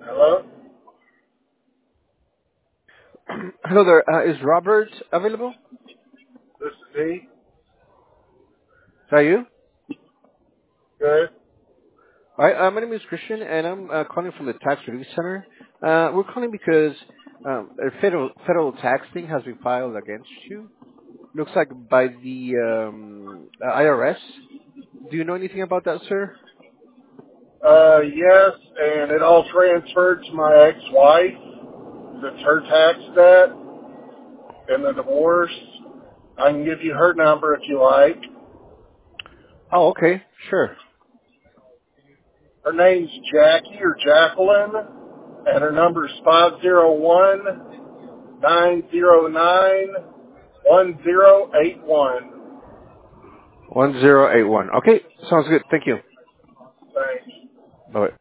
Hello? Hello there. Is Robert available? This is he. Is that you? Good. All right. My name is Christian, and I'm calling from the Tax Relief Center. We're calling because a federal tax thing has been filed against you. Looks like by the IRS. Do you know anything about that, sir? Yes, and it all transferred to my ex-wife. It's her tax debt and the divorce. I can give you her number if you like. Oh, okay. Sure. Her name's Jackie or Jacqueline, and her number's 501-909-1081. 1081. Okay. Sounds good. Thank you. Thanks. Bye.